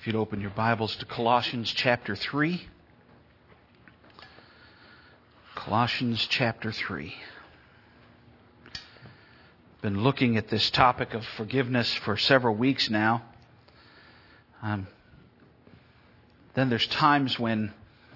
you'd open your Bibles to Colossians chapter 3. Colossians chapter 3. Been looking at this topic of forgiveness for several weeks now. Then there's times when,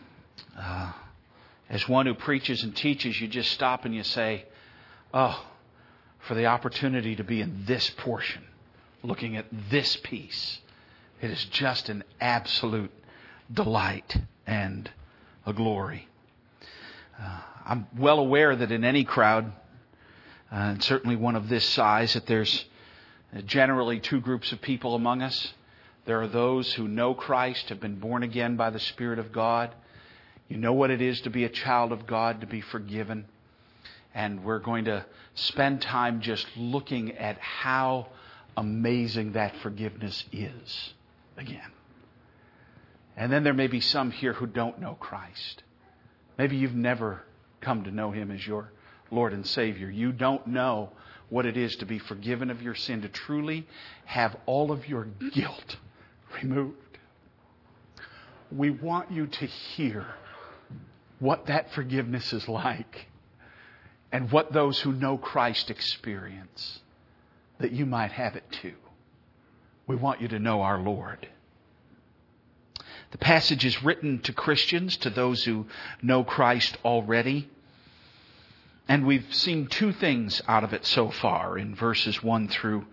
as one who preaches and teaches, you just stop and you say, oh, for the opportunity to be in this portion, looking at this piece. It is just an absolute delight and a glory. I'm well aware that in any crowd, and certainly one of this size, that there's generally two groups of people among us. There are those who know Christ, have been born again by the Spirit of God. You know what it is to be a child of God, to be forgiven. And we're going to spend time just looking at how amazing that forgiveness is again. And then there may be some here who don't know Christ. Maybe you've never come to know Him as your Lord and Savior. You don't know what it is to be forgiven of your sin, to truly have all of your guilt removed. We want you to hear what that forgiveness is like and what those who know Christ experience, that you might have it too. We want you to know our Lord. The passage is written to Christians, to those who know Christ already. And we've seen two things out of it so far in verses 1 through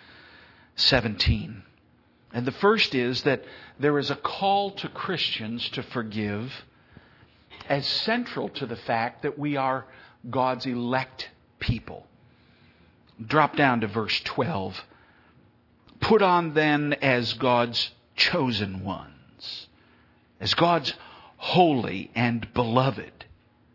17. And the first is that there is a call to Christians to forgive as central to the fact that we are God's elect people. Drop down to verse 12. Put on then as God's chosen ones, as God's holy and beloved.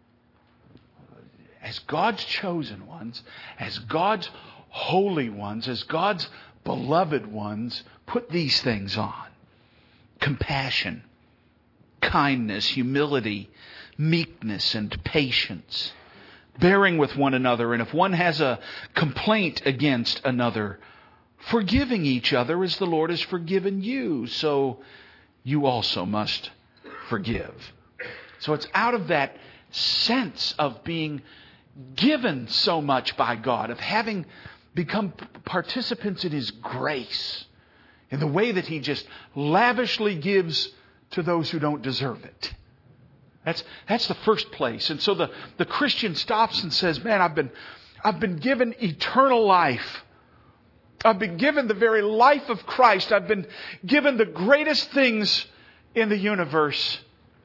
As God's chosen ones, as God's holy ones, as God's beloved ones, put these things on. Compassion, kindness, humility, meekness, and patience. Bearing with one another, and if one has a complaint against another, forgiving each other as the Lord has forgiven you, so you also must forgive. So it's out of that sense of being given so much by God, of having become participants in His grace, in the way that He just lavishly gives to those who don't deserve it. That's the first place. And so the Christian stops and says, man, I've been given eternal life. I've been given the very life of Christ. I've been given the greatest things in the universe.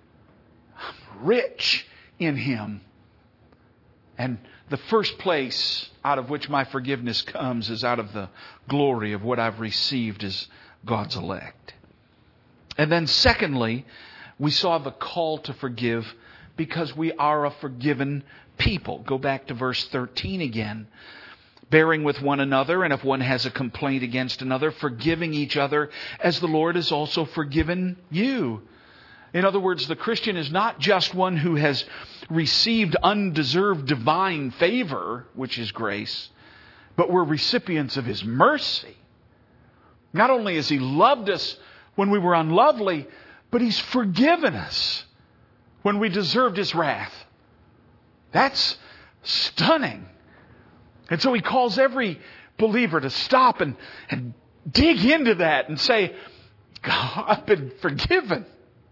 I'm rich in Him. And the first place out of which my forgiveness comes is out of the glory of what I've received as God's elect. And then secondly, we saw the call to forgive because we are a forgiven people. Go back to verse 13 again. Bearing with one another, and if one has a complaint against another, forgiving each other as the Lord has also forgiven you. In other words, the Christian is not just one who has received undeserved divine favor, which is grace, but we're recipients of His mercy. Not only has He loved us when we were unlovely, but He's forgiven us when we deserved His wrath. That's stunning. And so He calls every believer to stop and dig into that and say, God, I've been forgiven.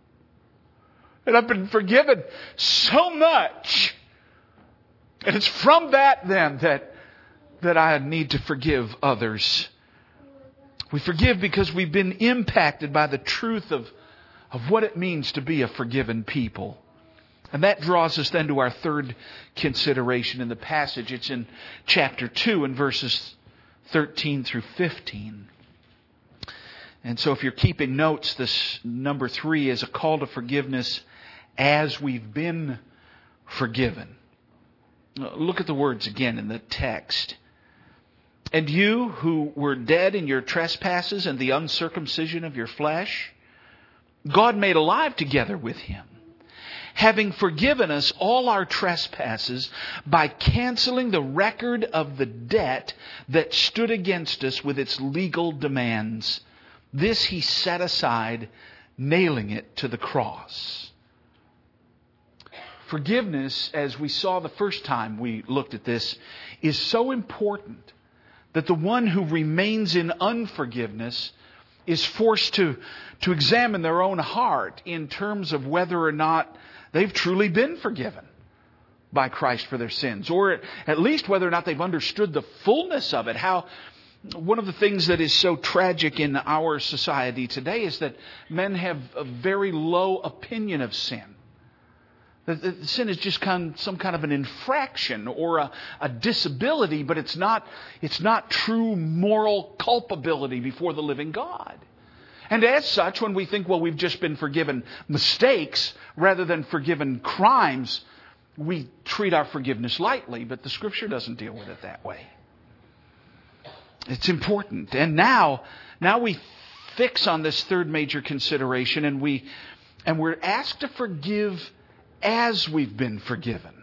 And I've been forgiven so much. And it's from that then that I need to forgive others. We forgive because we've been impacted by the truth of what it means to be a forgiven people. And that draws us then to our third consideration in the passage. It's in chapter 2 and verses 13 through 15. And so if you're keeping notes, this number 3 is a call to forgiveness as we've been forgiven. Look at the words again in the text. And you who were dead in your trespasses and the uncircumcision of your flesh, God made alive together with Him, having forgiven us all our trespasses by canceling the record of the debt that stood against us with its legal demands. This He set aside, nailing it to the cross. Forgiveness, as we saw the first time we looked at this, is so important that the one who remains in unforgiveness is forced to examine their own heart in terms of whether or not they've truly been forgiven by Christ for their sins, or at least whether or not they've understood the fullness of it. How one of the things that is so tragic in our society today is that men have a very low opinion of sin. That sin is just some kind of an infraction or a disability, but it's not true moral culpability before the living God. And as such, when we think, well, we've just been forgiven mistakes rather than forgiven crimes, we treat our forgiveness lightly, but the Scripture doesn't deal with it that way. It's important. And now we fix on this third major consideration, and we're asked to forgive as we've been forgiven.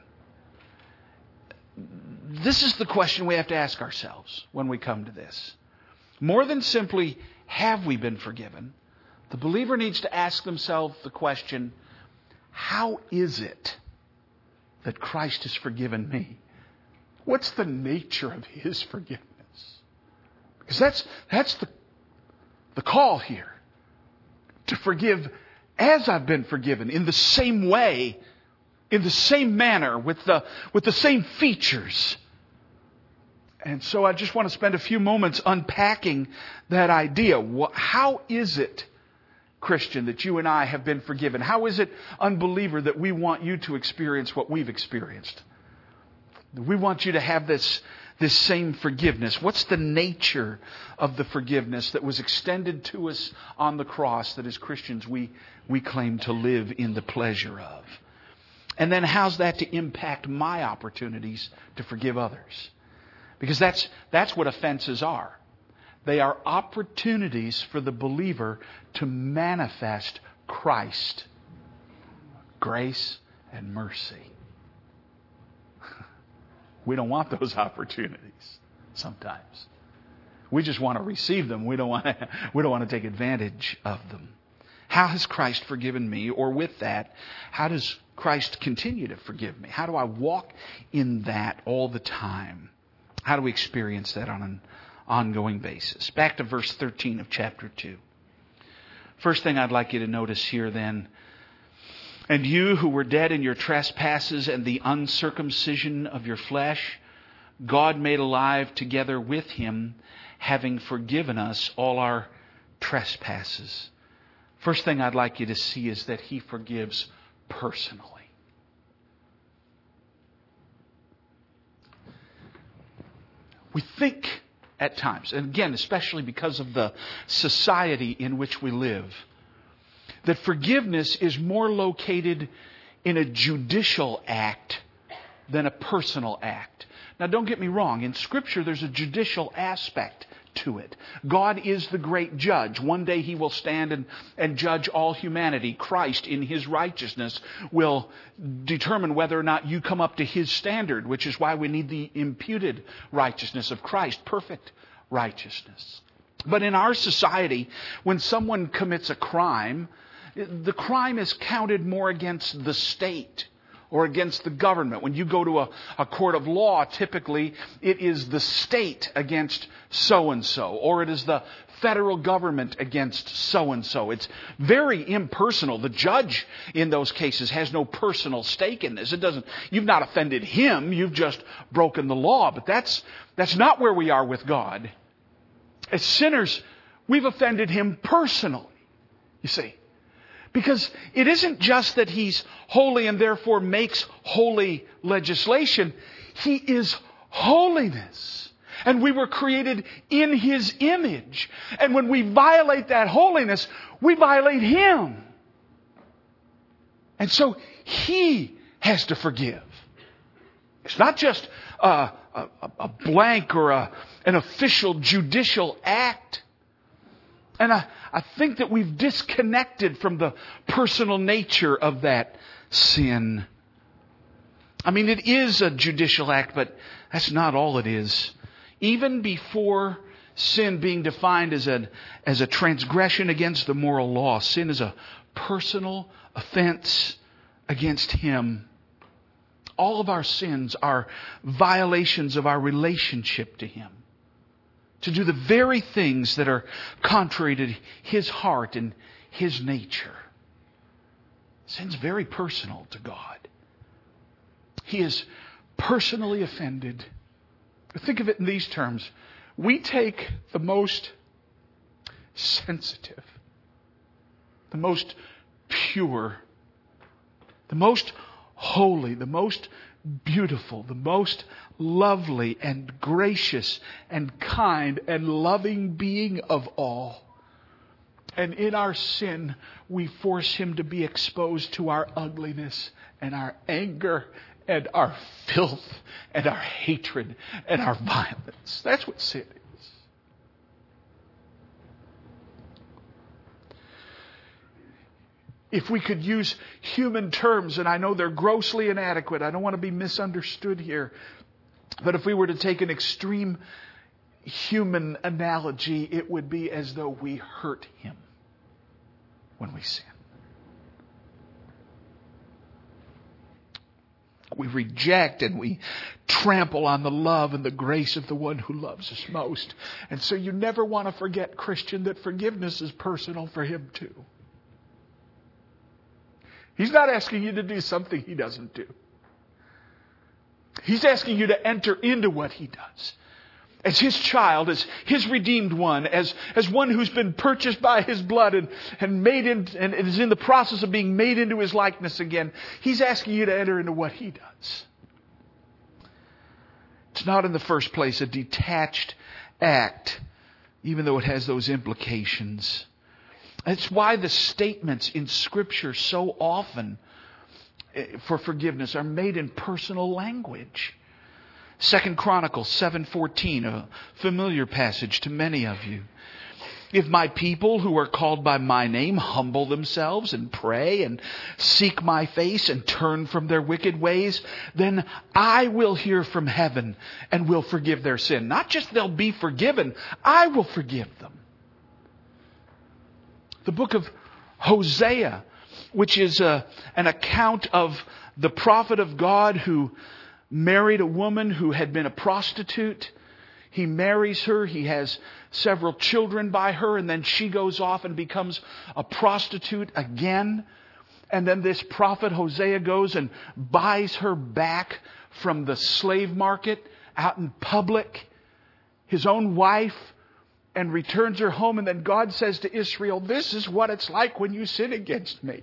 This is the question we have to ask ourselves when we come to this. More than simply, have we been forgiven? The believer needs to ask themselves the question, how is it that Christ has forgiven me? What's the nature of His forgiveness? Because that's the call here. To forgive as I've been forgiven, in the same way, in the same manner, with the same features. And so I just want to spend a few moments unpacking that idea. How is it, Christian, that you and I have been forgiven? How is it, unbeliever, that we want you to experience what we've experienced? We want you to have this same forgiveness. What's the nature of the forgiveness that was extended to us on the cross that as Christians we claim to live in the pleasure of? And then how's that to impact my opportunities to forgive others? Because that's what offenses are. They are opportunities for the believer to manifest Christ, grace and mercy. We don't want those opportunities sometimes. We just want to receive them. We don't want to take advantage of them. How has Christ forgiven me? Or with that, how does Christ continue to forgive me? How do I walk in that all the time? How do we experience that on an ongoing basis? Back to verse 13 of chapter 2. First thing I'd like you to notice here then, and you who were dead in your trespasses and the uncircumcision of your flesh, God made alive together with Him, having forgiven us all our trespasses. First thing I'd like you to see is that He forgives personally. We think at times, and again, especially because of the society in which we live, that forgiveness is more located in a judicial act than a personal act. Now, don't get me wrong. In Scripture, there's a judicial aspect to it. God is the great judge. One day He will stand and judge all humanity. Christ, in His righteousness, will determine whether or not you come up to His standard, which is why we need the imputed righteousness of Christ, perfect righteousness. But in our society, when someone commits a crime, the crime is counted more against the state or against the government. When you go to a court of law, typically it is the state against so-and-so, or it is the federal government against so-and-so. It's very impersonal. The judge in those cases has no personal stake in this. You've not offended him, you've just broken the law. But that's not where we are with God. As sinners, we've offended Him personally, you see. Because it isn't just that He's holy and therefore makes holy legislation. He is holiness. And we were created in His image. And when we violate that holiness, we violate Him. And so He has to forgive. It's not just a blank or an official judicial act. And I think that we've disconnected from the personal nature of that sin. I mean, it is a judicial act, but that's not all it is. Even before Sin being defined as a transgression against the moral law. Sin is a personal offense against Him. All of our sins are violations of our relationship to Him. To do the very things that are contrary to His heart and His nature. Sin's very personal to God. He is personally offended. Think of it in these terms. We take the most sensitive, the most pure, the most holy, the most beautiful, the most lovely and gracious and kind and loving being of all. And in our sin, we force Him to be exposed to our ugliness and our anger and our filth and our hatred and our violence. That's what sin is. If we could use human terms, and I know they're grossly inadequate, I don't want to be misunderstood here, but if we were to take an extreme human analogy, it would be as though we hurt Him when we sin. We reject and we trample on the love and the grace of the one who loves us most. And so you never want to forget, Christian, that forgiveness is personal for Him too. He's not asking you to do something He doesn't do. He's asking you to enter into what He does. As His child, as His redeemed one, as one who's been purchased by His blood and made in, and is in the process of being made into His likeness again. He's asking you to enter into what He does. It's not in the first place a detached act, even though it has those implications. It's why the statements in Scripture so often for forgiveness are made in personal language. 2 Chronicles 7:14, a familiar passage to many of you. If my people who are called by my name humble themselves and pray and seek my face and turn from their wicked ways, then I will hear from heaven and will forgive their sin. Not just they'll be forgiven, I will forgive them. The book of Hosea, which is an account of the prophet of God who married a woman who had been a prostitute. He marries her. He has several children by her. And then she goes off and becomes a prostitute again. And then this prophet Hosea goes and buys her back from the slave market out in public, his own wife, and returns her home. And then God says to Israel, this is what it's like when you sin against me.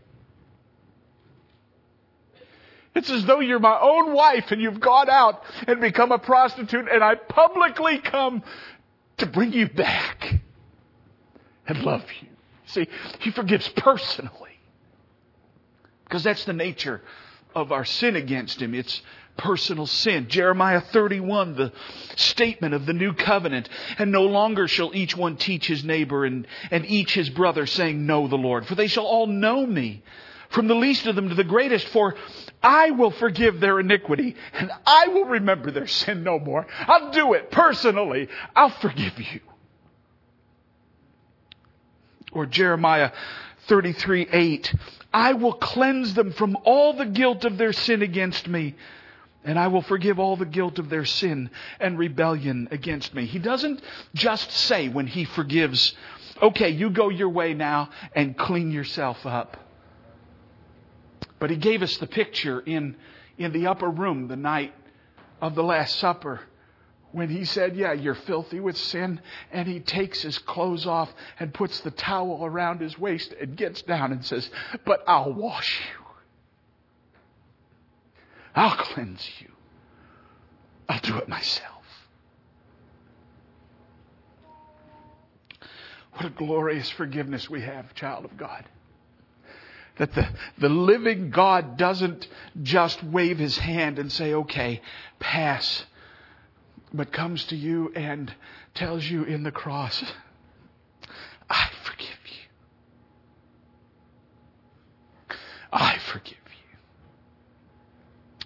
It's as though you're my own wife and you've gone out and become a prostitute, and I publicly come to bring you back and love you. See, He forgives personally. Because that's the nature of our sin against Him. It's personal sin. Jeremiah 31, the statement of the new covenant. And no longer shall each one teach his neighbor and each his brother, saying, know the Lord. For they shall all know me, from the least of them to the greatest. For I will forgive their iniquity, and I will remember their sin no more. I'll do it personally. I'll forgive you. Or Jeremiah 33:8. I will cleanse them from all the guilt of their sin against me, and I will forgive all the guilt of their sin and rebellion against me. He doesn't just say when He forgives, okay, you go your way now and clean yourself up. But He gave us the picture in the upper room the night of the Last Supper when He said, yeah, you're filthy with sin. And He takes His clothes off and puts the towel around His waist and gets down and says, but I'll wash you. I'll cleanse you. I'll do it myself. What a glorious forgiveness we have, child of God. That the living God doesn't just wave His hand and say, okay, pass, but comes to you and tells you in the cross, I forgive you. I forgive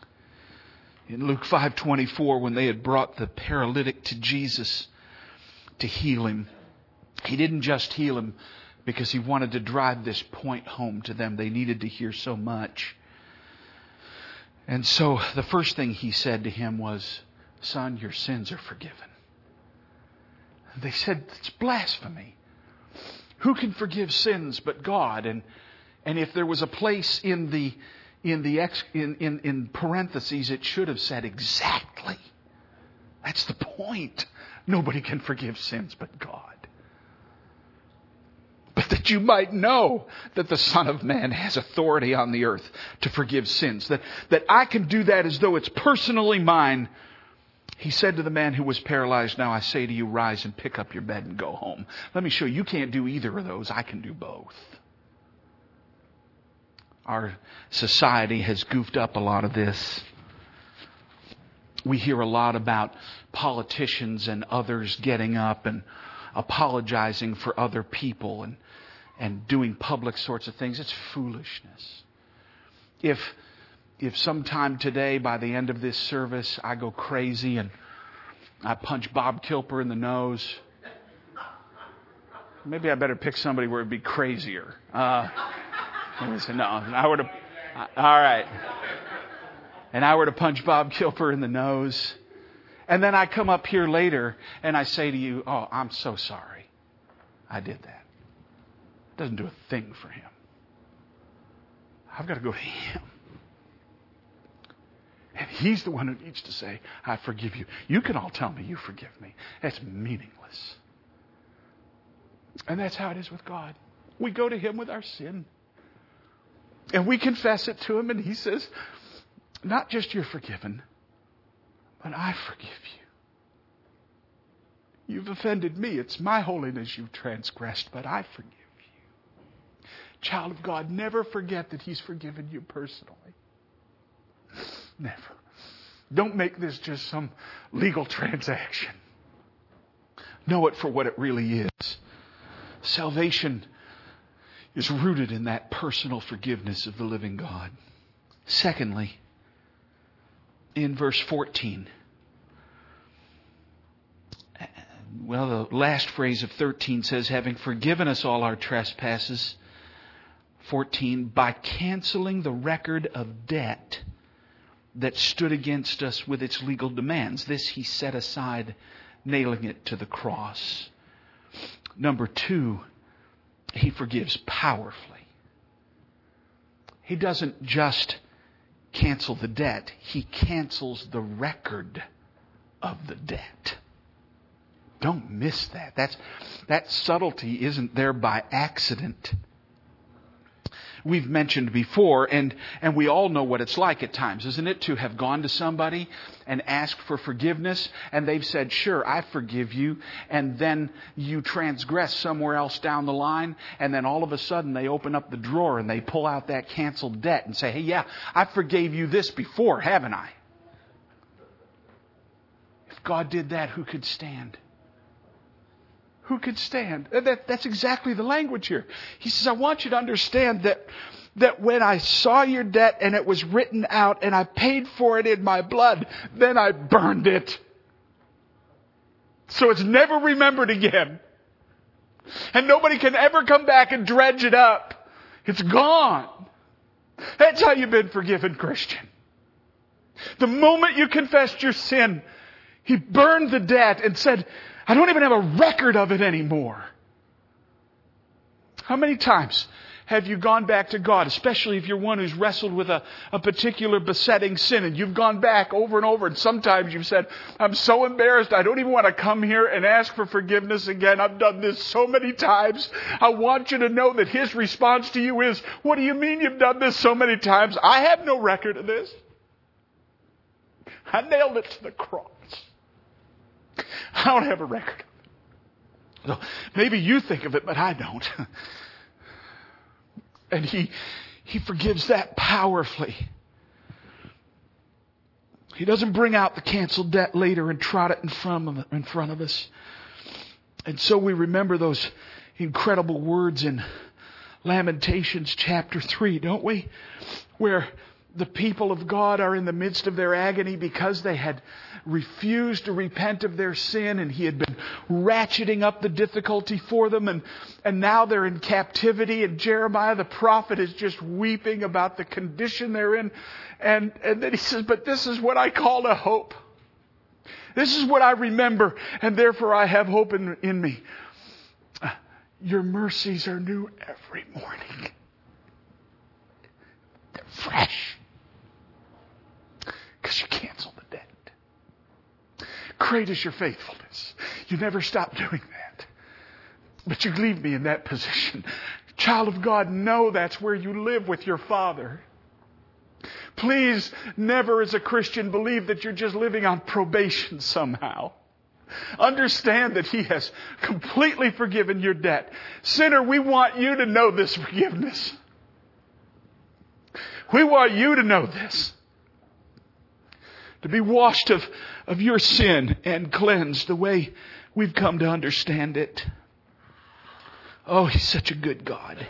you. In Luke 5:24, when they had brought the paralytic to Jesus, to heal him. He didn't just heal him because he wanted to drive this point home to them. They needed to hear so much. And so the first thing he said to him was, "Son, your sins are forgiven." And they said, "It's blasphemy. Who can forgive sins but God?" And if there was a place in parentheses, it should have said exactly. That's the point. Nobody can forgive sins but God. But that you might know that the Son of Man has authority on the earth to forgive sins. That I can do that as though it's personally mine. He said to the man who was paralyzed, "Now I say to you, rise and pick up your bed and go home." Let me show you, you can't do either of those. I can do both. Our society has goofed up a lot of this. We hear a lot about politicians and others getting up and apologizing for other people and doing public sorts of things. It's foolishness. If sometime today, by the end of this service, I go crazy and I punch Bob Kilper in the nose, maybe I better pick somebody where it'd be crazier. No, I were to, all right. And I were to punch Bob Kilper in the nose, and then I come up here later and I say to you, "Oh, I'm so sorry. I did that." Doesn't do a thing for him. I've got to go to him. And he's the one who needs to say, "I forgive you." You can all tell me you forgive me. That's meaningless. And that's how it is with God. We go to him with our sin. And we confess it to him, and he says, not just you're forgiven, but I forgive you. You've offended me. It's my holiness you've transgressed, but I forgive you. Child of God, never forget that he's forgiven you personally. Never. Don't make this just some legal transaction. Know it for what it really is. Salvation is rooted in that personal forgiveness of the living God. Secondly, in verse 14, the last phrase of 13 says, having forgiven us all our trespasses, 14, by canceling the record of debt that stood against us with its legal demands. This he set aside, nailing it to the cross. Number 2, he forgives powerfully. He doesn't just cancel the debt. He cancels the record of the debt. Don't miss that. That subtlety isn't there by accident. We've mentioned before, and we all know what it's like at times, isn't it? To have gone to somebody and asked for forgiveness, and they've said, "Sure, I forgive you," and then you transgress somewhere else down the line, and then all of a sudden they open up the drawer and they pull out that canceled debt and say, "Hey, yeah, I forgave you this before, haven't I?" If God did that, who could stand? Who could stand? That's exactly the language here. He says, I want you to understand that when I saw your debt and it was written out and I paid for it in my blood, then I burned it. So it's never remembered again. And nobody can ever come back and dredge it up. It's gone. That's how you've been forgiven, Christian. The moment you confessed your sin, he burned the debt and said, I don't even have a record of it anymore. How many times have you gone back to God, especially if you're one who's wrestled with a particular besetting sin, and you've gone back over and over, and sometimes you've said, I'm so embarrassed, I don't even want to come here and ask for forgiveness again. I've done this so many times. I want you to know that his response to you is, what do you mean you've done this so many times? I have no record of this. I nailed it to the cross. I don't have a record. So maybe you think of it, but I don't. And he forgives that powerfully. He doesn't bring out the canceled debt later and trot it in front of us. And so we remember those incredible words in Lamentations chapter 3, don't we? Where The people of God are in the midst of their agony because they had refused to repent of their sin, and He had been ratcheting up the difficulty for them, and now they're in captivity, and Jeremiah the prophet is just weeping about the condition they're in. And then he says, but this is what I call a hope. This is what I remember, and therefore I have hope in me. Your mercies are new every morning. They're fresh. Because you canceled the debt. Great is your faithfulness. You never stop doing that. But you leave me in that position. Child of God, know that's where you live with your Father. Please never as a Christian believe that you're just living on probation somehow. Understand that He has completely forgiven your debt. Sinner, we want you to know this forgiveness. We want you to know this. To be washed of your sin and cleansed the way we've come to understand it. Oh, He's such a good God.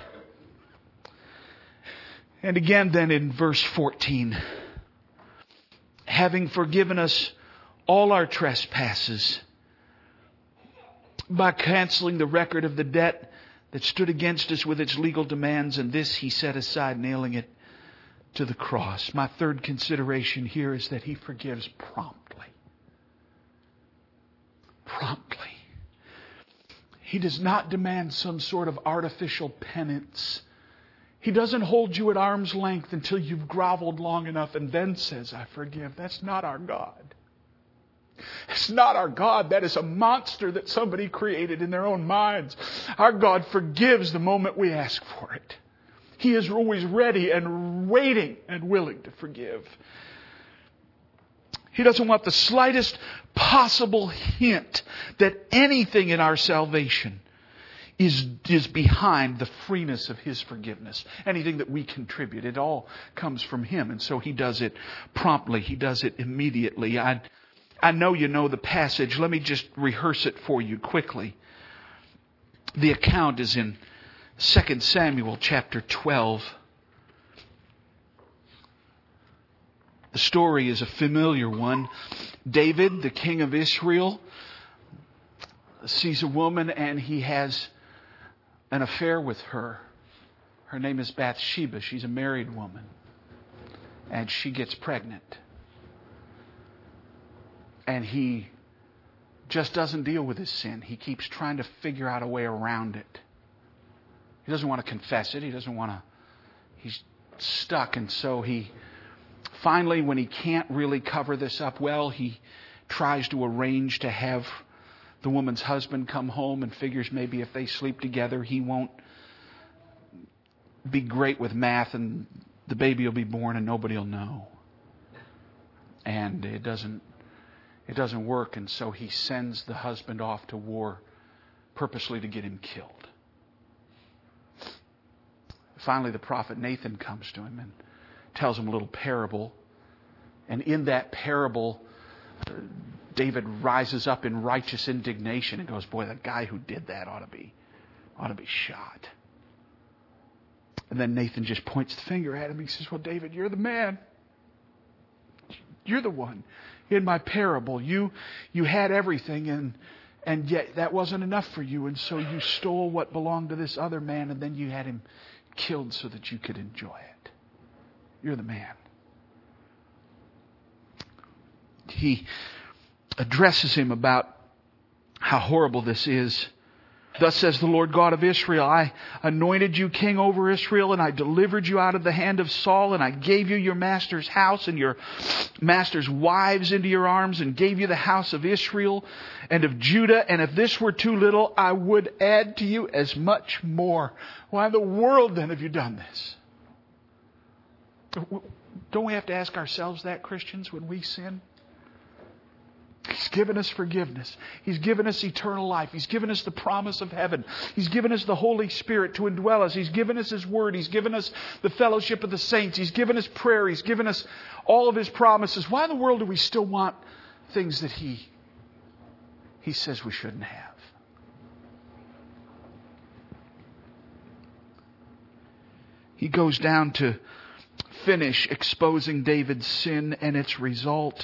And again then in verse 14. Having forgiven us all our trespasses by canceling the record of the debt that stood against us with its legal demands, and this He set aside, nailing it to the cross. My third consideration here is that He forgives promptly. Promptly. He does not demand some sort of artificial penance. He doesn't hold you at arm's length until you've groveled long enough and then says, I forgive. That's not our God. It's not our God. That is a monster that somebody created in their own minds. Our God forgives the moment we ask for it. He is always ready and waiting and willing to forgive. He doesn't want the slightest possible hint that anything in our salvation is behind the freeness of His forgiveness. Anything that we contribute, it all comes from Him. And so He does it promptly. He does it immediately. I know you know the passage. Let me just rehearse it for you quickly. The account is in 2 Samuel chapter 12. The story is a familiar one. David, the king of Israel, sees a woman and he has an affair with her. Her name is Bathsheba. She's a married woman. And she gets pregnant. And he just doesn't deal with his sin. He keeps trying to figure out a way around it. He doesn't want to confess it. He's stuck. And so he finally, when he can't really cover this up well, he tries to arrange to have the woman's husband come home and figures maybe if they sleep together, he won't be great with math and the baby will be born and nobody will know. And it doesn't work. And so he sends the husband off to war purposely to get him killed. Finally, the prophet Nathan comes to him and tells him a little parable. And in that parable, David rises up in righteous indignation and goes, boy, the guy who did that ought to be shot. And then Nathan just points the finger at him. He says, well, David, you're the man. You're the one. In my parable, you had everything and yet that wasn't enough for you. And so you stole what belonged to this other man and then you had him killed so that you could enjoy it. You're the man. He addresses him about how horrible this is. Thus says the Lord God of Israel, I anointed you king over Israel, and I delivered you out of the hand of Saul, and I gave you your master's house and your master's wives into your arms, and gave you the house of Israel and of Judah. And if this were too little, I would add to you as much more. Why in the world then have you done this? Don't we have to ask ourselves that, Christians, when we sin? He's given us forgiveness. He's given us eternal life. He's given us the promise of heaven. He's given us the Holy Spirit to indwell us. He's given us His Word. He's given us the fellowship of the saints. He's given us prayer. He's given us all of His promises. Why in the world do we still want things that He says we shouldn't have? He goes down to finish exposing David's sin and its result.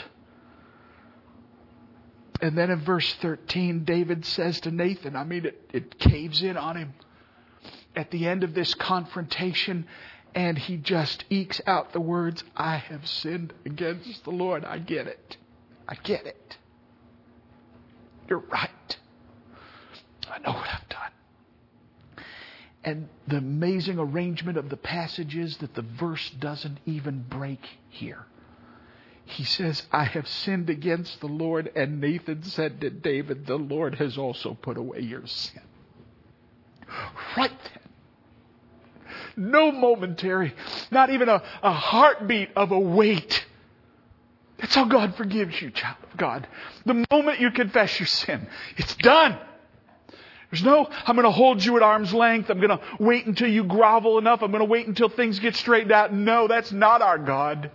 And then in verse 13, David says to Nathan, it caves in on him at the end of this confrontation, and he just ekes out the words, I have sinned against the Lord. I get it. I get it. You're right. I know what I've done. And the amazing arrangement of the passage is that the verse doesn't even break here. He says, I have sinned against the Lord. And Nathan said to David, the Lord has also put away your sin. Right then. No momentary, not even a heartbeat of a wait. That's how God forgives you, child of God. The moment you confess your sin, it's done. There's no, I'm going to hold you at arm's length. I'm going to wait until you grovel enough. I'm going to wait until things get straightened out. No, that's not our God.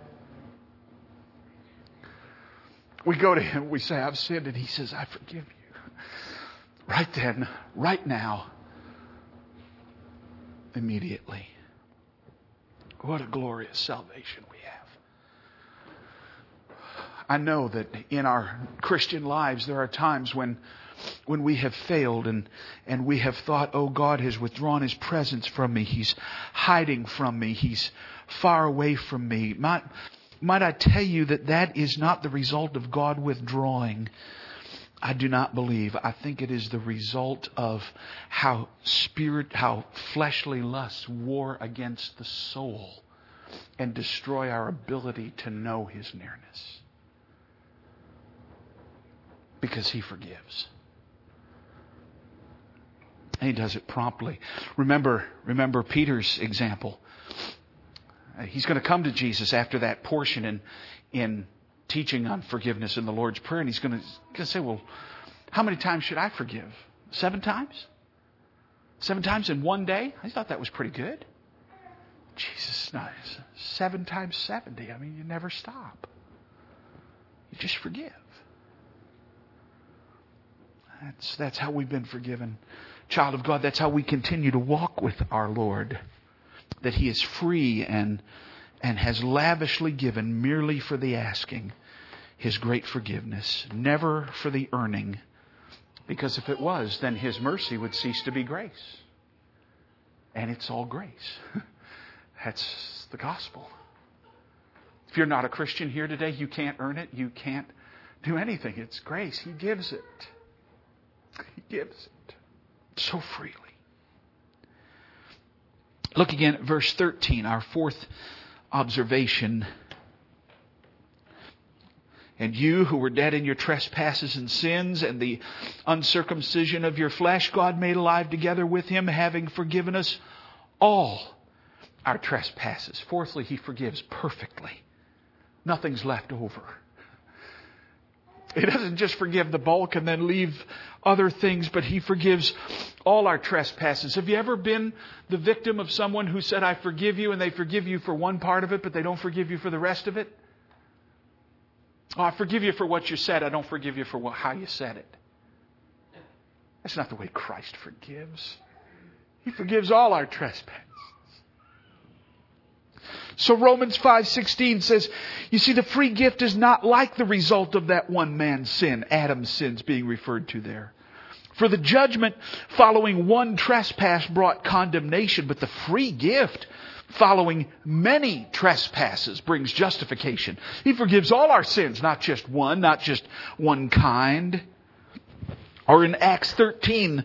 We go to Him, we say, I've sinned, and He says, I forgive you. Right then, right now, immediately. What a glorious salvation we have. I know that in our Christian lives there are times when we have failed and we have thought, oh, God has withdrawn His presence from me. He's hiding from me. He's far away from me. Might I tell you that is not the result of God withdrawing? I do not believe. I think it is the result of how fleshly lusts war against the soul and destroy our ability to know His nearness. Because He forgives. And He does it promptly. Remember Peter's example. He's going to come to Jesus after that portion in teaching on forgiveness in the Lord's Prayer. And he's going to say, well, how many times should I forgive? 7 times? 7 times in one day? I thought that was pretty good. Jesus, no, 7 times 70. You never stop. You just forgive. That's how we've been forgiven. Child of God, that's how we continue to walk with our Lord. That He is free and has lavishly given merely for the asking His great forgiveness, never for the earning. Because if it was, then His mercy would cease to be grace. And it's all grace. That's the gospel. If you're not a Christian here today, you can't earn it. You can't do anything. It's grace. He gives it. He gives it so freely. Look again at verse 13, our fourth observation. And you who were dead in your trespasses and sins and the uncircumcision of your flesh, God made alive together with Him, having forgiven us all our trespasses. Fourthly, He forgives perfectly. Nothing's left over. He doesn't just forgive the bulk and then leave other things, but He forgives all our trespasses. Have you ever been the victim of someone who said, I forgive you, and they forgive you for one part of it, but they don't forgive you for the rest of it? Oh, I forgive you for what you said. I don't forgive you for how you said it. That's not the way Christ forgives. He forgives all our trespasses. So Romans 5:16 says, you see, the free gift is not like the result of that one man's sin, Adam's sins being referred to there. For the judgment following one trespass brought condemnation, but the free gift following many trespasses brings justification. He forgives all our sins, not just one kind. Or in Acts 13,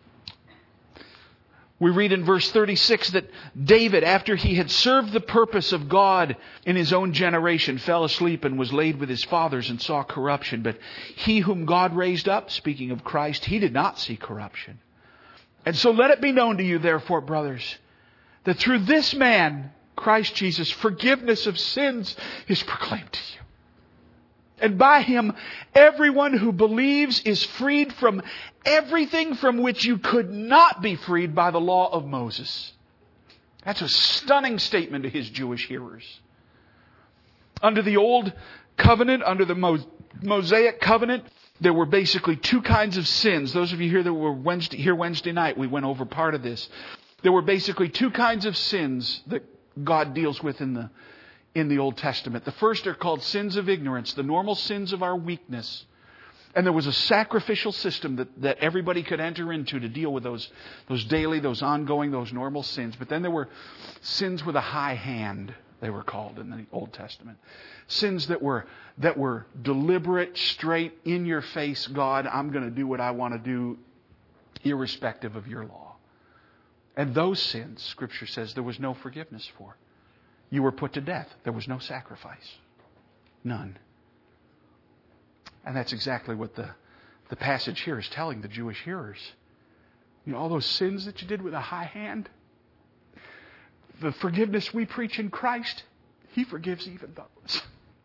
we read in verse 36 that David, after he had served the purpose of God in his own generation, fell asleep and was laid with his fathers and saw corruption. But he whom God raised up, speaking of Christ, he did not see corruption. And so let it be known to you, therefore, brothers, that through this man, Christ Jesus, forgiveness of sins is proclaimed to you. And by Him, everyone who believes is freed from everything from which you could not be freed by the law of Moses. That's a stunning statement to His Jewish hearers. Under the old covenant, under the Mosaic covenant, there were basically 2 kinds of sins. Those of you here that were here Wednesday night, we went over part of this. There were basically 2 kinds of sins that God deals with in in the Old Testament. The first are called sins of ignorance, the normal sins of our weakness. And there was a sacrificial system that everybody could enter into to deal with those daily, those ongoing, those normal sins. But then there were sins with a high hand, they were called in the Old Testament. Sins that were deliberate, straight, in your face, God, I'm going to do what I want to do, irrespective of your law. And those sins, Scripture says, there was no forgiveness for. You were put to death. There was no sacrifice. None. And that's exactly what the passage here is telling the Jewish hearers. You know, all those sins that you did with a high hand, the forgiveness we preach in Christ, He forgives even those.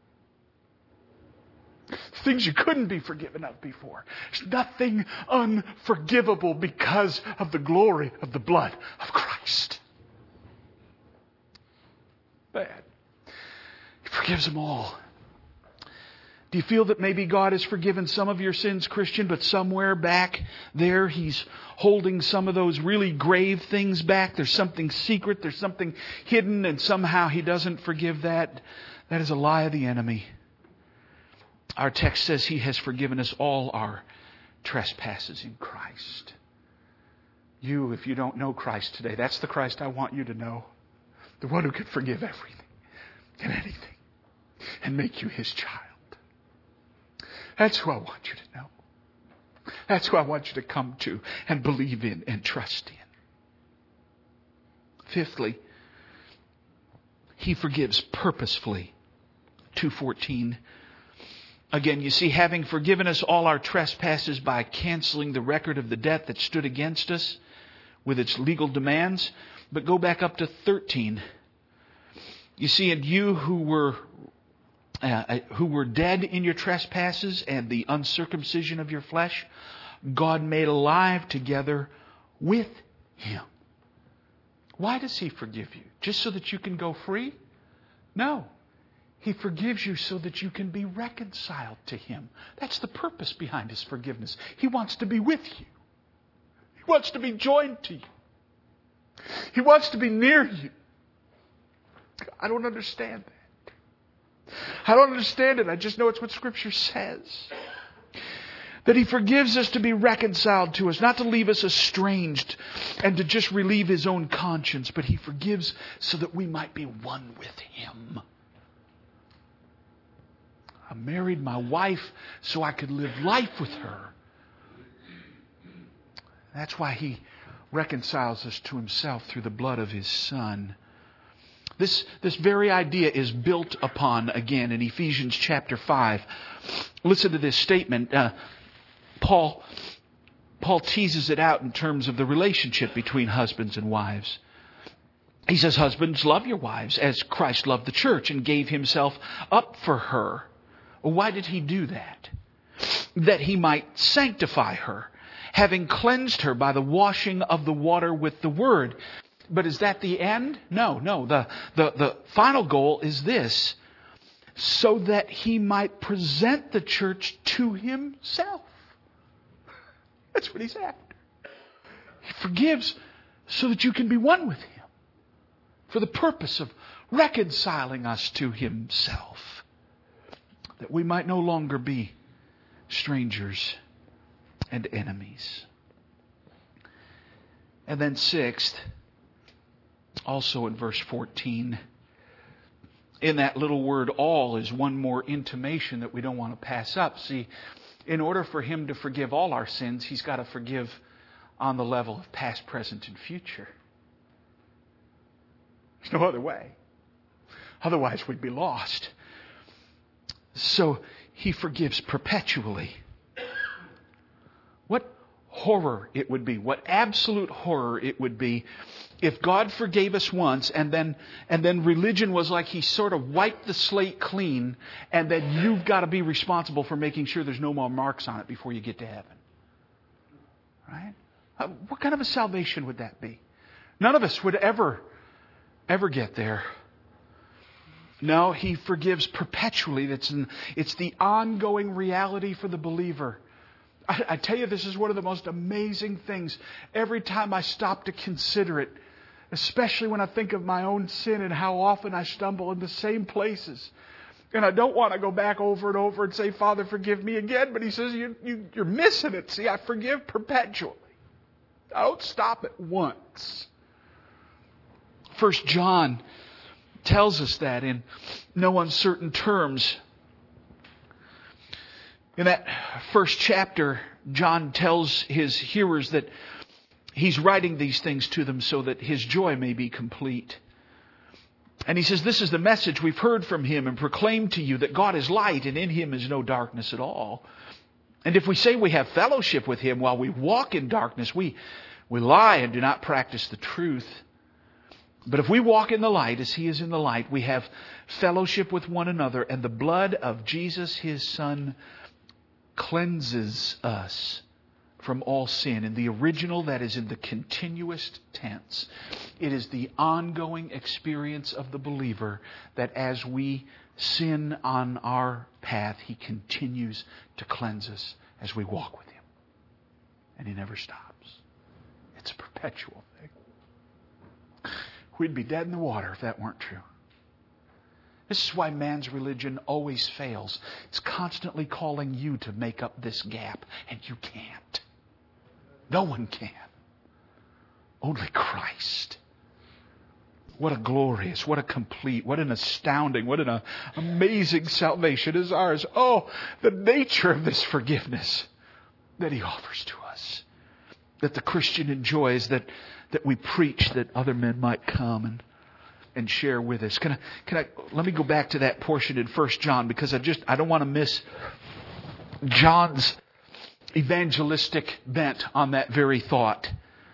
Things you couldn't be forgiven of before. There's nothing unforgivable because of the glory of the blood of Christ. Bad. He forgives them all. Do you feel that maybe God has forgiven some of your sins, Christian, but somewhere back there He's holding some of those really grave things back? There's something secret, there's something hidden, and somehow He doesn't forgive that? That is a lie of the enemy. Our text says He has forgiven us all our trespasses in Christ. You, if you don't know Christ today, that's the Christ I want you to know. The one who can forgive everything and anything and make you His child. That's who I want you to know. That's who I want you to come to and believe in and trust in. Fifthly, He forgives purposefully. 2:14. Again, you see, having forgiven us all our trespasses by canceling the record of the debt that stood against us with its legal demands. But go back up to 13. You see, and you who were dead in your trespasses and the uncircumcision of your flesh, God made alive together with Him. Why does He forgive you? Just so that you can go free? No. He forgives you so that you can be reconciled to Him. That's the purpose behind His forgiveness. He wants to be with you. He wants to be joined to you. He wants to be near you. I don't understand that. I don't understand it. I just know it's what Scripture says. That He forgives us to be reconciled to us, not to leave us estranged and to just relieve His own conscience, but He forgives so that we might be one with Him. I married my wife so I could live life with her. That's why He reconciles us to Himself through the blood of His Son. This very idea is built upon again in Ephesians chapter 5. Listen to this statement. Paul teases it out in terms of the relationship between husbands and wives. He says, husbands, love your wives as Christ loved the church and gave Himself up for her. Why did He do that? That He might sanctify her, having cleansed her by the washing of the water with the word. But is that the end? No. The final goal is this, so that He might present the church to Himself. That's what He's after. He forgives so that you can be one with Him, for the purpose of reconciling us to Himself, that we might no longer be strangers and enemies. And then sixth, also in verse 14, in that little word all is one more intimation that we don't want to pass up. See, in order for Him to forgive all our sins, He's got to forgive on the level of past, present, and future. There's no other way. Otherwise we'd be lost. So He forgives perpetually. What horror it would be, what absolute horror it would be if God forgave us once and then religion was like He sort of wiped the slate clean and then you've got to be responsible for making sure there's no more marks on it before you get to heaven. Right? What kind of a salvation would that be? None of us would ever get there. No, He forgives perpetually. It's the ongoing reality for the believer. I tell you, this is one of the most amazing things. Every time I stop to consider it, especially when I think of my own sin and how often I stumble in the same places. And I don't want to go back over and over and say, Father, forgive me again. But He says, you're missing it. See, I forgive perpetually. I don't stop at once. 1 John tells us that in no uncertain terms. In that first chapter, John tells his hearers that he's writing these things to them so that his joy may be complete. And he says, this is the message we've heard from Him and proclaimed to you, that God is light and in Him is no darkness at all. And if we say we have fellowship with Him while we walk in darkness, we lie and do not practice the truth. But if we walk in the light as He is in the light, we have fellowship with one another, and the blood of Jesus, His Son, cleanses us from all sin. In the original, that is in the continuous tense. It is the ongoing experience of the believer that as we sin on our path, He continues to cleanse us as we walk with Him. And He never stops. It's a perpetual thing. We'd be dead in the water if that weren't true. This is why man's religion always fails. It's constantly calling you to make up this gap, and you can't. No one can. Only Christ. What a glorious, what a complete, what an astounding, what an amazing salvation is ours. Oh, the nature of this forgiveness that He offers to us. That the Christian enjoys, that we preach, that other men might come and share with us. Let me go back to that portion in 1 John, because I don't want to miss John's evangelistic bent on that very thought.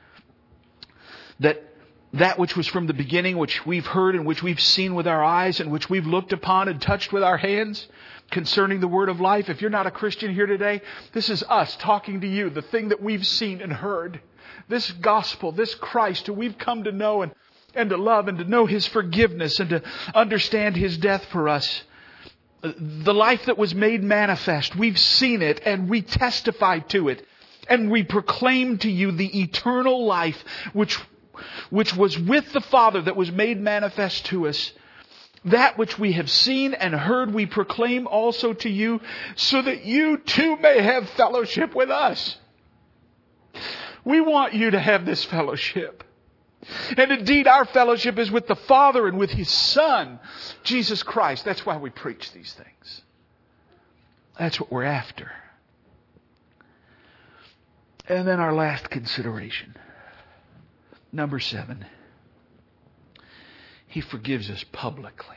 That which was from the beginning, which we've heard and which we've seen with our eyes and which we've looked upon and touched with our hands concerning the word of life. If you're not a Christian here today, this is us talking to you, the thing that we've seen and heard. This gospel, this Christ who we've come to know and to love and to know His forgiveness and to understand His death for us. The life that was made manifest, we've seen it and we testify to it. And we proclaim to you the eternal life which was with the Father, that was made manifest to us. That which we have seen and heard we proclaim also to you, so that you too may have fellowship with us. We want you to have this fellowship. And indeed, our fellowship is with the Father and with His Son, Jesus Christ. That's why we preach these things. That's what we're after. And then our last consideration. Number 7. He forgives us publicly.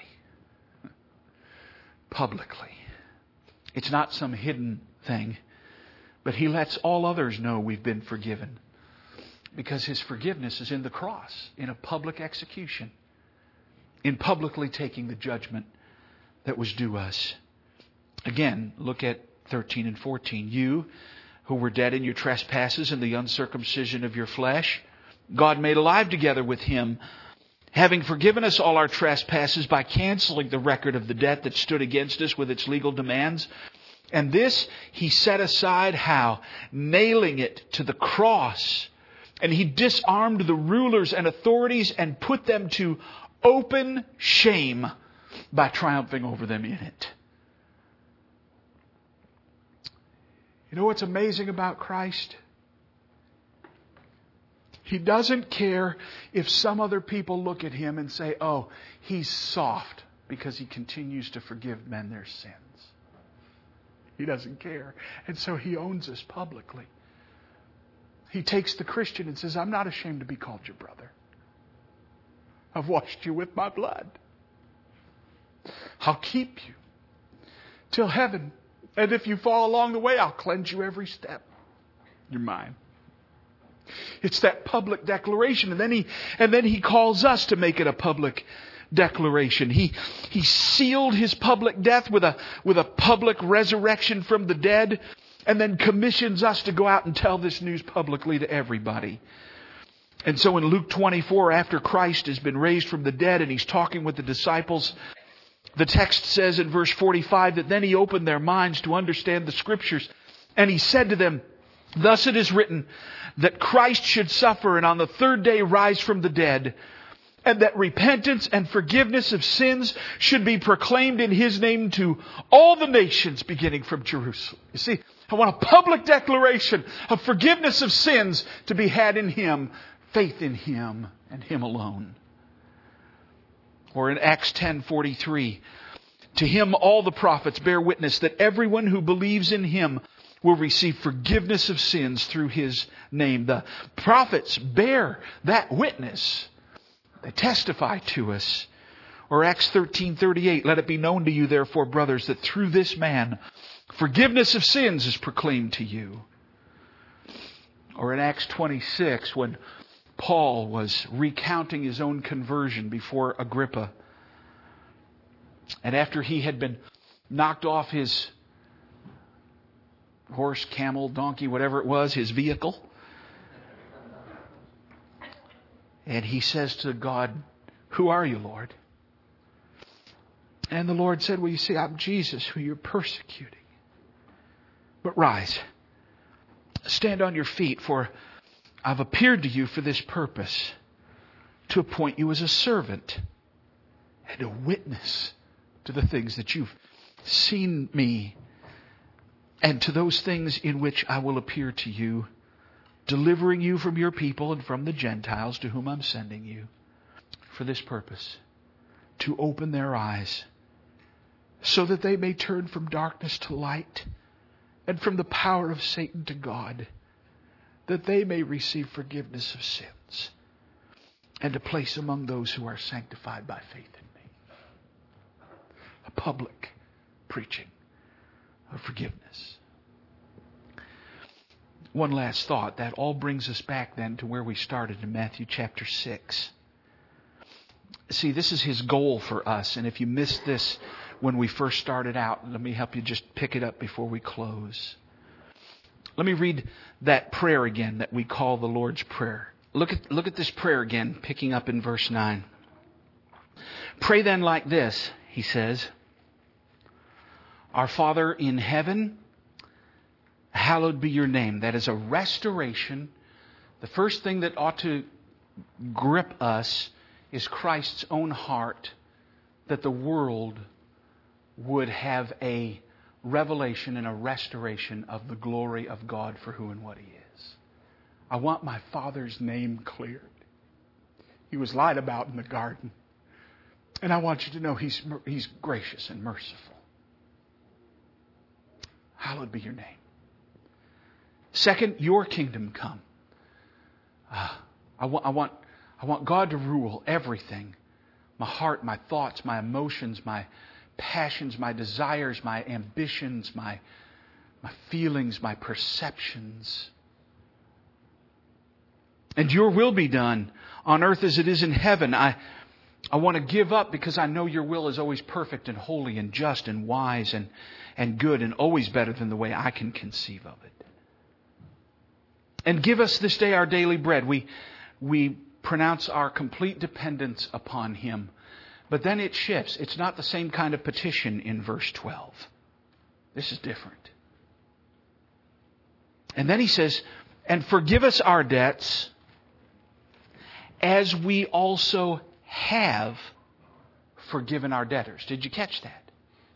Publicly. It's not some hidden thing, but He lets all others know we've been forgiven. Because His forgiveness is in the cross, in a public execution, in publicly taking the judgment that was due us. Again, look at 13 and 14. You who were dead in your trespasses and the uncircumcision of your flesh, God made alive together with Him, having forgiven us all our trespasses by canceling the record of the debt that stood against us with its legal demands. And this He set aside, how? Nailing it to the cross. And He disarmed the rulers and authorities and put them to open shame by triumphing over them in it. You know what's amazing about Christ? He doesn't care if some other people look at Him and say, oh, He's soft because He continues to forgive men their sins. He doesn't care. And so He owns us publicly. He takes the Christian and says, I'm not ashamed to be called your brother. I've washed you with my blood. I'll keep you till heaven. And if you fall along the way, I'll cleanse you every step. You're mine. It's that public declaration. And then he calls us to make it a public declaration. He sealed His public death with a public resurrection from the dead, and then commissions us to go out and tell this news publicly to everybody. And so in Luke 24, after Christ has been raised from the dead and He's talking with the disciples, the text says in verse 45 that then He opened their minds to understand the Scriptures. And He said to them, Thus it is written that Christ should suffer and on the third day rise from the dead, and that repentance and forgiveness of sins should be proclaimed in His name to all the nations beginning from Jerusalem. You see, I want a public declaration of forgiveness of sins to be had in Him, faith in Him and Him alone. Or in Acts 10:43, to Him all the prophets bear witness that everyone who believes in Him will receive forgiveness of sins through His name. The prophets bear that witness. They testify to us. Or Acts 13:38, let it be known to you therefore, brothers, that through this man forgiveness of sins is proclaimed to you. Or in Acts 26, when Paul was recounting his own conversion before Agrippa, and after he had been knocked off his horse, camel, donkey, whatever it was, his vehicle, and he says to God, "Who are you, Lord?" And the Lord said, "Well, you see, I'm Jesus who you're persecuting. But rise, stand on your feet, for I've appeared to you for this purpose, to appoint you as a servant and a witness to the things that you've seen me, and to those things in which I will appear to you, delivering you from your people and from the Gentiles to whom I'm sending you, for this purpose, to open their eyes, so that they may turn from darkness to light, and from the power of Satan to God, that they may receive forgiveness of sins, and a place among those who are sanctified by faith in me." A public preaching of forgiveness. One last thought. That all brings us back then to where we started in Matthew chapter 6. See, this is His goal for us. And if you missed this when we first started out, let me help you just pick it up before we close. Let me read that prayer again that we call the Lord's Prayer. Look at this prayer again, picking up in verse 9. "Pray then like this," he says, "Our Father in heaven, hallowed be your name." That is a restoration. The first thing that ought to grip us is Christ's own heart, that the world would have a revelation and a restoration of the glory of God for who and what He is. I want my Father's name cleared. He was lied about in the garden. And I want you to know He's gracious and merciful. Hallowed be your name. Second, your kingdom come. I want God to rule everything. My heart, my thoughts, my emotions, my passions, my desires, my ambitions, my feelings, my perceptions. And your will be done on earth as it is in heaven. I want to give up because I know your will is always perfect and holy and just and wise and good and always better than the way I can conceive of it. And give us this day our daily bread. We pronounce our complete dependence upon Him. But then it shifts. It's not the same kind of petition in verse 12. This is different. And then He says, "And forgive us our debts as we also have forgiven our debtors." Did you catch that?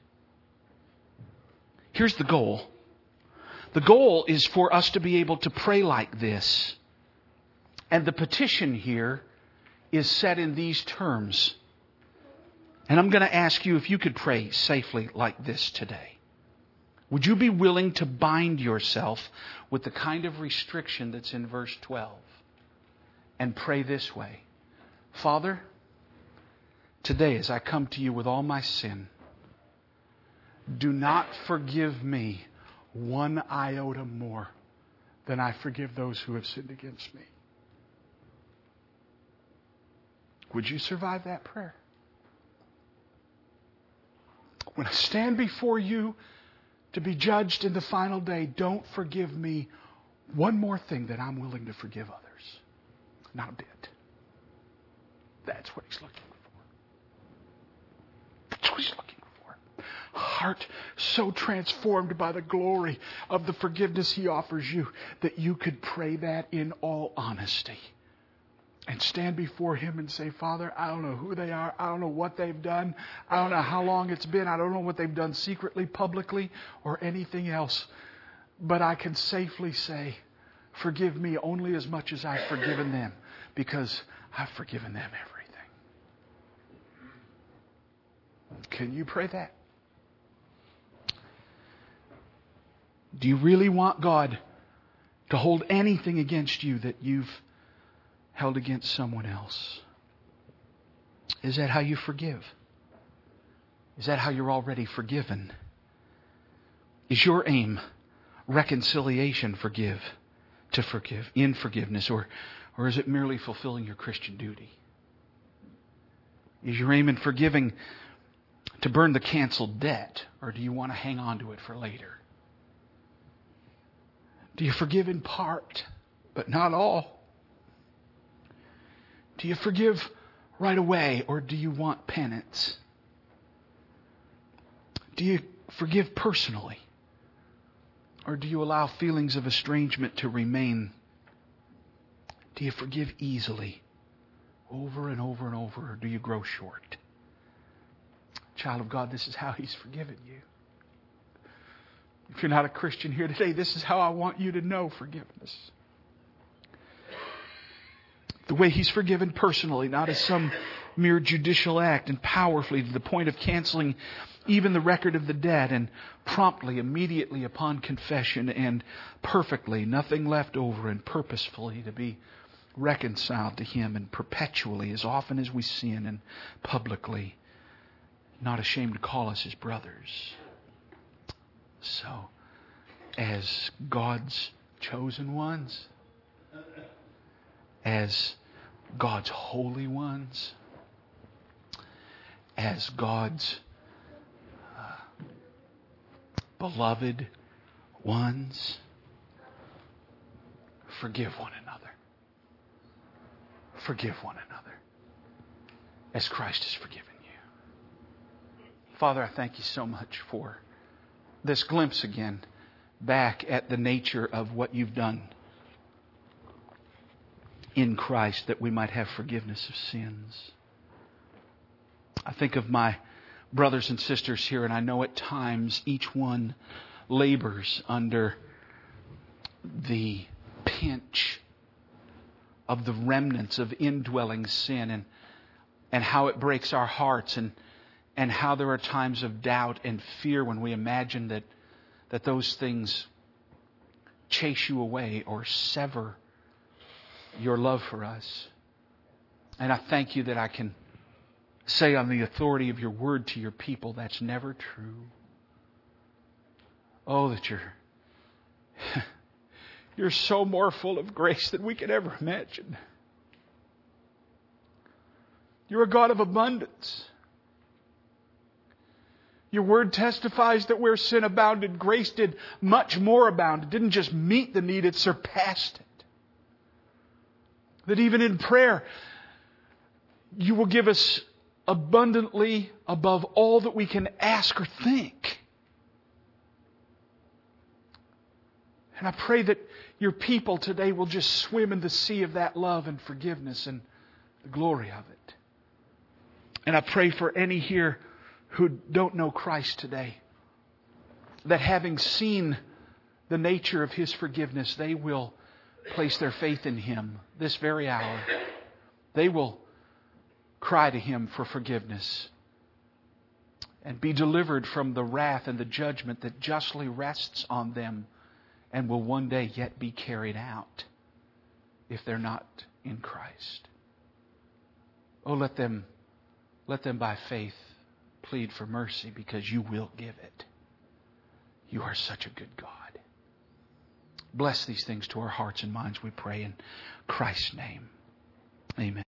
Here's the goal. The goal is for us to be able to pray like this. And the petition here is set in these terms. And I'm going to ask you if you could pray safely like this today. Would you be willing to bind yourself with the kind of restriction that's in verse 12 and pray this way? Father, today as I come to you with all my sin, do not forgive me one iota more than I forgive those who have sinned against me. Would you survive that prayer? When I stand before you to be judged in the final day, don't forgive me one more thing that I'm willing to forgive others. Not a bit. That's what He's looking for. That's what He's looking for. heart so transformed by the glory of the forgiveness He offers you that you could pray that in all honesty and stand before Him and say, Father, I don't know who they are. I don't know what they've done. I don't know how long it's been. I don't know what they've done secretly, publicly, or anything else. But I can safely say, forgive me only as much as I've forgiven them, because I've forgiven them everything. Can you pray that? Do you really want God to hold anything against you that you've held against someone else? Is that how you forgive? Is that how you're already forgiven? Is your aim reconciliation, to forgive, in forgiveness, or is it merely fulfilling your Christian duty? Is your aim in forgiving to burn the canceled debt, or do you want to hang on to it for later? Do you forgive in part, but not all? Do you forgive right away, or do you want penance? Do you forgive personally, or do you allow feelings of estrangement to remain? Do you forgive easily, over and over and over, or do you grow short? Child of God, this is how He's forgiven you. If you're not a Christian here today, this is how I want you to know forgiveness. The way He's forgiven personally, not as some mere judicial act, and powerfully to the point of canceling even the record of the debt, and promptly, immediately upon confession, and perfectly, nothing left over, and purposefully to be reconciled to Him, and perpetually, as often as we sin, and publicly, not ashamed to call us His brothers. So, as God's chosen ones, as God's holy ones, as God's beloved ones, forgive one another. Forgive one another as Christ has forgiven you. Father, I thank You so much for this glimpse again back at the nature of what You've done in Christ, that we might have forgiveness of sins. I think of my brothers and sisters here, and I know at times each one labors under the pinch of the remnants of indwelling sin, and how it breaks our hearts, and how there are times of doubt and fear when we imagine that those things chase You away or sever Your love for us. And I thank You that I can say on the authority of Your word to Your people, that's never true. Oh, that You're so more full of grace than we could ever imagine. You're a God of abundance. Your word testifies that where sin abounded, grace did much more abound. It didn't just meet the need, it surpassed it. That even in prayer, You will give us abundantly above all that we can ask or think. And I pray that Your people today will just swim in the sea of that love and forgiveness and the glory of it. And I pray for any here who don't know Christ today, that having seen the nature of His forgiveness, they will place their faith in Him this very hour. They will cry to Him for forgiveness and be delivered from the wrath and the judgment that justly rests on them and will one day yet be carried out if they're not in Christ. Oh, let them by faith plead for mercy, because You will give it. You are such a good God. Bless these things to our hearts and minds, we pray in Christ's name. Amen.